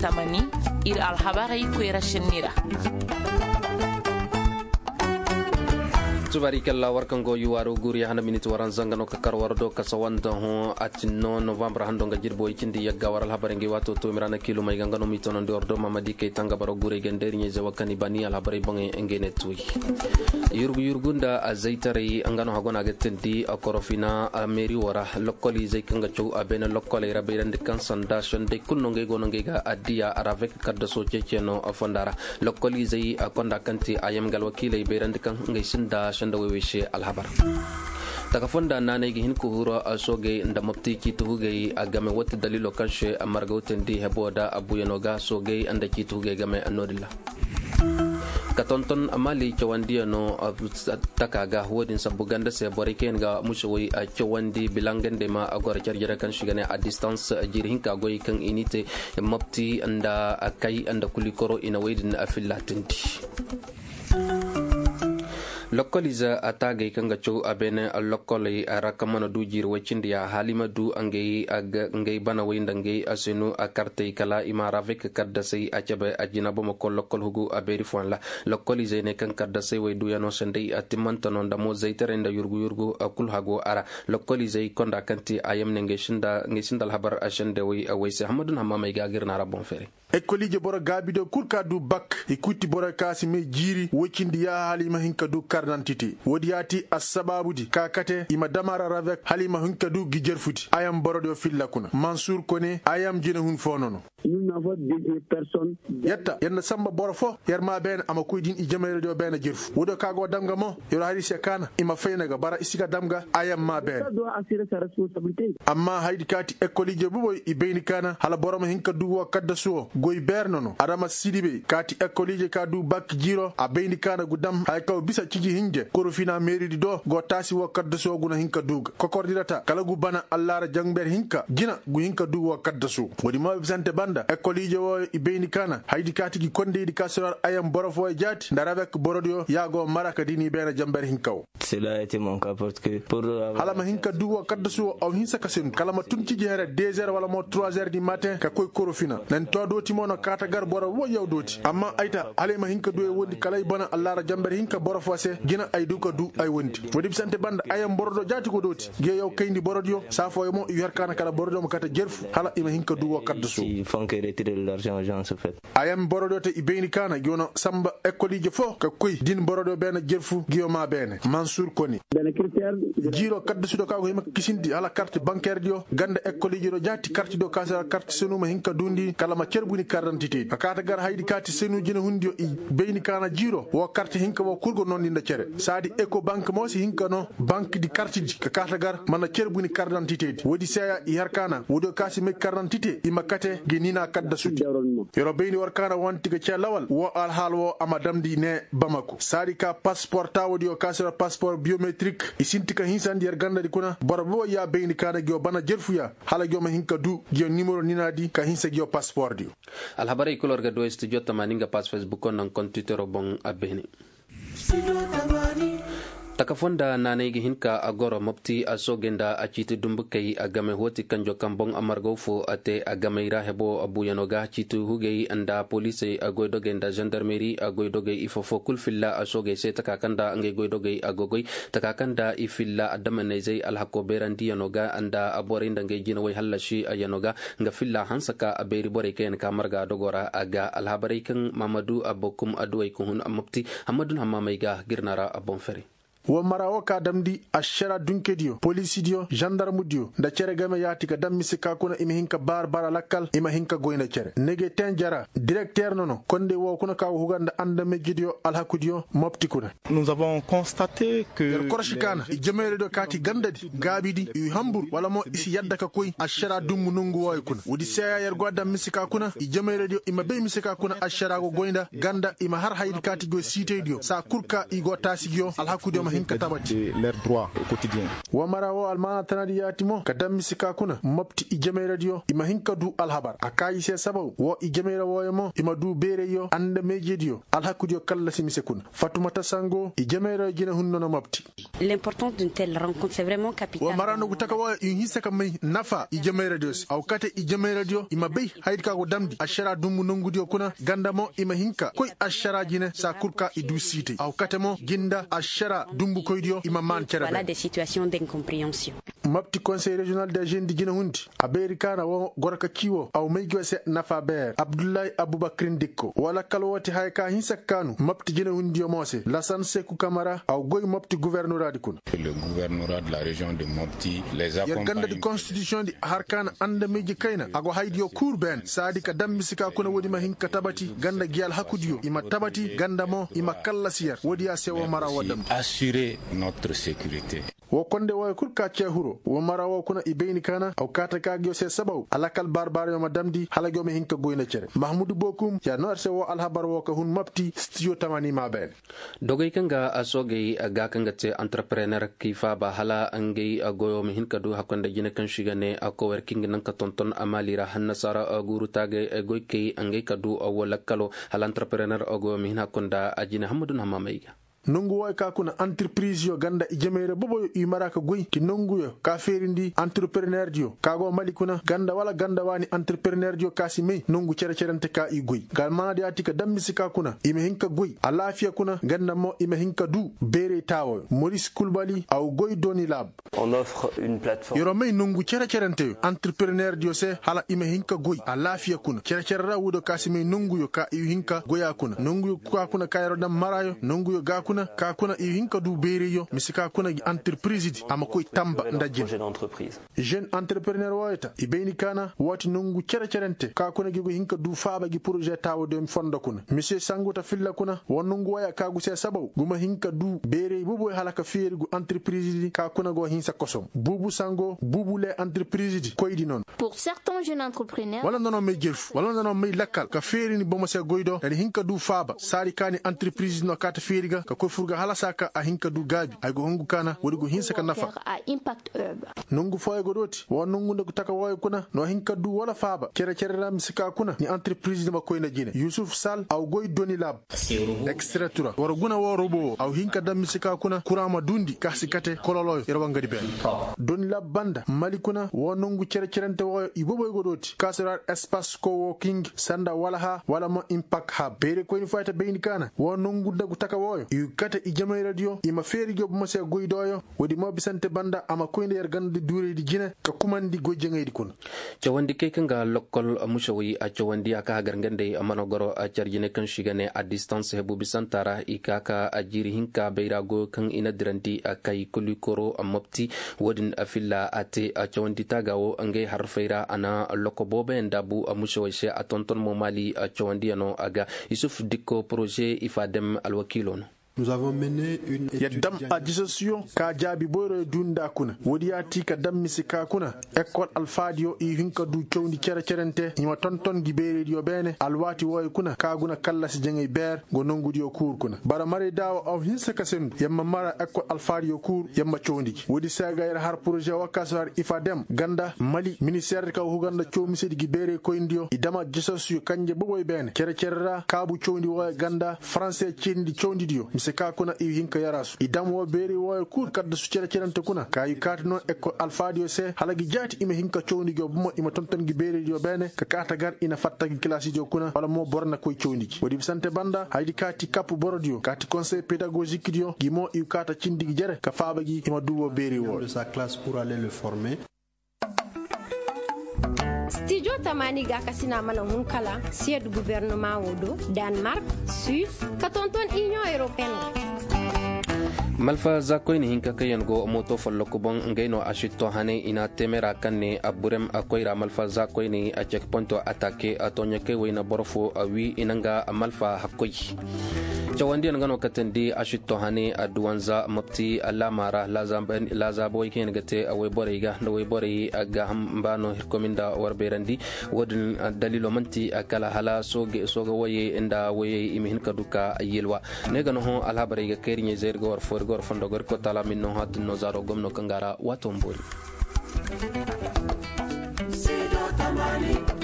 tamani ir alhabarai kwera shinnira. Tubarikalla warkango yuwaru guri hana minute waran zangano kakar wardo kasawanda ho atino November hando nga jirbo ikindi yagga waral habarengi wato to mirana kilo may gangano mitono ndordo mamadi kay tanga baro guri genderi nye zawakani bani al habare bonge engene tuyi yurgunda azaitari angano hagona getendi akorofina meri wara lokoli zaykanga chow abena lokole rabirande kansanda shonde kunnonge gononge ga adia aravek kadda so checheno afondara lokoli zay akonda kanti ayam gal wakile berande kan ngay sinda shanda wewishe alhabar takafonda nane gi hin ko huro asoge ndamopti kituge agame wot dalilo kanshe amargawtendi heboda abuyanoga soge anda kituge game anodilla katonton amali chawandi no takaga wodin sabuganda se boriken ga mushwi a chawandi bilangende ma agora charjara kan shigane a distance jirhin ka goy kan inite mopti anda akai anda kulikoro ina wedin afillatinti lokoliza atage kanga chow abene lokoli arakamano du jir wachindia halima du angay bana winda ngay asenu akarte kala imara vek kadda sey achabe ajina bomo ko lokol hugu aberi fon la lokoliza ne kan kadda sey way du yano sendey atimantono ndamo zaitere nda yurgu akul hago ara lokoliza konda kanti ayam ne ngay shindal habar ashende way awayse hamadun hamama gagir na rabon fere ekolije bora gabido kurka du bak ikuti bora kasi me jiri wocindi ya halima hinka du karnantiti wodiyati asbabudi kakate ima damara ravek halima hinka du gijerfuti ayam borodo fillakuna Mansour Kone ayam jina hun fonono nous n'avons des personnes yetta yenna samba bora fo yerma ben ama koydin i jamere do ben jerfu wodo kago damga mo yoro hari sekana ima feynaga bara isika damga ayam ma ben doit assurer sa responsabilité amma haydi kati ekolije buboy i beyni kana hala boroma hinka du wo kadda suwo goy bernono adama sidibe kati ekolije ka du bak jiro a beyni kana gudam hay kaw bisa cigi hinje korofina meridi do go tasi wo kadda suwo guna hinka duga kokordirata kala gu bana allara jangber hinka gina gu hinka du wo kadda suwo wodi mo bisante banda ekolije wo i beyni kana haydi kati gi konde di kasor ayam borofo e jati ndaravek borodio yago maraka dini bena jamber hinkaw cela a été mon cas parce que pour halama hinka du wo kadda suwo aw hinsa kasen kala ma tunci jere 2h wala mo 3h du matin ka koy korofina nan to do timono kata gar boro wo yaw doti amma ayta halema hinka do e wondi kala bana allara jamber hinka borofo se gina ay du ko du ay wondi wodi bisante banda ayam borodo jati ko doti ge yaw kayndi borodio safo mo yerkana kala borodo mo kata jerfu hala ima hinka du wo kadda suwo il faut que retirer l'argent gens se fait ayam borodo te ibeni kana jono samba ekolije fo ka koy din borodo bena jerfu gioma bene Mansour Kone ben critère jiro kadda sudo ka ko hima kisindi ala carte bancaire dio ganda ekolije do jati carte do kasa carte senuma hinka dundi kala ma cerbuni carte akata gar haydi kati senu jina hundio i beyni kana jiro wo carte hinka wo kurgo non dinda cere sadi eco bank mo si hinka no banque di carte di kata gar mana cerbuni carte d'identité wodi seya i harkana wodo kasi me carte d'identité i makate genina kadda sudi yoro beyni war kana wanti ga ci lawal wo al hal wo amadam di ne Bamako sadi ka passeport ta wodi o kasira passeport biométrique i sintika hinsandi yer ganda di kuna borbo ya beyni kana gyo bana jerfuya hala gyo ma hinka du gyo numéro ninadi ka hinsa gyo passeport di alhabari kulorga do studio tamaninga pas Facebook on kon Twitter bon abeni takafonda nanegi hinka agoro mopti asogenda achiti dumbukai agame hoti kanjo kambong amargo fo ate agame ira hebo abuyanoga chitu hugei anda police agoydogenda gendarmerie agoydogei ifofo kulfilla asoge se takakanda nge goydogei agogoi takakanda ifilla adamanezei alhako berandi yanoga anda aborinda nge jinawai halashi ayanoga nga filla hansaka aberi bore ken kamarga dogora aga alhabari kan Mamadou abokum aduai kuhun mopti hamadun hamamaiga girnara abonferi wo marawo ka damdi ashara dunkedio polisidio gendarmudio nda cere game yati ka dammi sika kuna imi hinka bar lakkal ima hinka goyna cere nege tenjara directeur nono konde wo kuna ka huganda anda mejidio alhakudio mopti kuna nous avons constaté que korshikana jemere do kati gandadi gabidi i hambur wala mo isi yadda ka koy ashara dum nungu woy kuna wodi seya yer godda misika kuna jemere dio ima be misika kuna ashara go goynda ganda ima har haydi kati go site dio sa kurka i go tasigio alhakudio hinka tabati leurs droits au quotidien. wa marawo almana tanadi yatimo kadam misika kuna mopti ijame radio ima hinka du alhabar akayi se sabaw wo ijame rawoyemo ima du bere yo ande mejedio alhakudio kala simise kuna Fatoumata Sango ijame radio jina hunnono mopti. L'importance d'une telle rencontre c'est vraiment capital. wa marano gutaka wa hisaka mai nafa ijame radio au kate ijame radio ima bay haydka ko damdi ashara dumu nongudio kuna gandamo ima hinka koy ashara jine sa kurka idu site au katemo ginda ashara dumbu koydio ima man kera. Voilà des situations d'incompréhension. mapti conseil régional des jeunes di jina hundi americana wo gorka kiwo au maygo se nafa ber Abdoulaye Aboubakrin Dikko wala kalwati hayka hinsakanu mapti jina hundi mose Lassane Sekou Camara au goy mapti gouvernorat dikun. Le gouvernorat de la région de Mopti les accompagne. Yerganda di constitution di harkana anda meji kaina ago haydio kurben sadi ka dammisika kuna wodi ma hinka tabati ganda gial hakudio ima tabati ganda mo ima kala siyar wodi ya sewo mara wadam assurer notre sécurité. wo konde wo kurka cehuro wo mara wo kuna ibeni kana au kata kagyo se sabaw alakal barbar yo madamdi halagyo me hinka goyna cere Mahmoudou Bokum ya no arse wo alhabar wo ka hun mapti studio tamani ma ben dogay kanga asogay ga kanga te entrepreneur kifa ba hala angay goyo me hinka du hakonde jine kan shigane ako working nan ka tonton amalira hannasara guru tage goy kay angay kadu wala kalo hal entrepreneur ogo me hin hakonda ajina hamadun hamamayga nongu way ka kuna entreprise yo ganda ijemere bobo yo maraka goy ki nongu yo ka ferindi entrepreneur dio kago mali kuna ganda wala ganda wani entrepreneur dio kasi me nongu cere cerente ka i goy gal manadi atika dammisi ka kuna ime hinka goy alafiya kuna ganda mo ime hinka du bere tawo Maurice Koulibaly au goy Doni Lab. On offre une plateforme. Yoro me nongu cere cerente entrepreneur dio se hala ime hinka goy alafiya kuna cere cerra wudo kasi me nongu yo ka i hinka goya kuna nongu yo ka kuna kayro dam marayo nongu yo ga kuna ka kuna i hinka du bere yo misika kuna entreprise di ama koy tamba ndajin jeune entrepreneur wayta ibeni kana wati nongu cere cerente ka kuna gi hinka du faaba gi projet tawo dem fonda kuna monsieur Sanguta filla kuna wonungu waya ka gu se sabaw guma hinka du bere bubu halaka feri gu entreprise di ka kuna go hinsa kosom bubu sango bubu le entreprise di koy di non pour certains jeunes entrepreneurs wala nono me jef wala nono me lakkal ka feri ni bomo se goydo dali hinka du faaba sari kani entreprise no kata feri ga ka ko furga halasaka a hinka du gabi ay go hongu kana wodi go hinsa ka nafa à impact hub nungu foy go doti won nungu ndu taka woy kuna no hinka du wala faaba kere kere ram sika kuna ni entreprise ma koy na jine Youssouf Sall aw goy Doni Lab extratura woro guna wo robo aw hinka dam sika kuna kurama dundi ka sikate kololoyo yerwa ngadi ben Doni Lab banda malikuna won nungu kere kerente wo iboboy go doti kasrar espace co-working sanda wala ha wala mo impact hub bere ko ni fayta beeni kana won nungu dagu taka woyo kata ijamay radio ima feri job mo se goydoyo wodi mo bisante banda ama koynde yer gande dure di jine ka kumandi gojjengay di kun cawandi ke kanga lokol mushawi a cawandi aka hagar ngande amano goro a charjine kan shigane a distance hebu bisantara ikaka ajiri hinka beirago kan ina diranti akai kulikoro amopti wodin afilla ate a cawandi tagawo angay harfeira ana lokobobe ndabu mushawi she a tonton mo mali a cawandi ano aga Yusuf Dikko projet ifadem alwakilon. Nous avons mené une yaddam adissociation ka jaabi boyro dunda kuna wodiyati ka dammisi ka kuna école alfadio i hinka du cewndi cere cerente ima tonton gibere dio bene alwati woy kuna ka guna kallasi jengay ber go nongudi o kur kuna bara mari dawo of hinsa kasen yamma mara école alfadio kur yamma cewndi wodi sagayr har projet wakasar ifadem ganda mali ministère ka huganda cewmisi gibere ko indio idama adissociation kanje boboy bene cere cerra kabu cewndi woy ganda français cindi cewndi dio ka kuna i hinka yarasu idam wo beri wo kur kadda su cere cerante kuna kayi kati non eko alfadio se halagi jati ime hinka cewndi go bumo ima tonton gi beri dio bene ka kata gar ina fatta gi classe dio kuna wala mo borna koy cewndi wodi sante banda haydi kati kapu borodio kati conseil pédagogique dio gi mo i kata cindi gi jere ka faaba gi ima duwo beri wo de sa classe pour aller le former. Studio Tamani ga kasina mana hunkala sied gouvernement wodo Danemark, Suisse, katonton Union Européenne. malfa zakoyni hinka kayango moto fallo kubon ngaino ashito hane ina temera kanne aburem akoira malfa zakoyni a checkpoint attaque atonya ke wina borfo awi inanga malfa hakoy jawandi ngano katendi ashito hani aduwanza mapti alamara laza boy ken gate away boriga no way bori aga hambano hirkominda warberandi wodin dalilo manti akala hala soga waye inda waye imihin kaduka yelwa negano ho alhabariga kerinye zergo war forgor fondo gor ko tala minno hat no zaro gomno kangara watombori.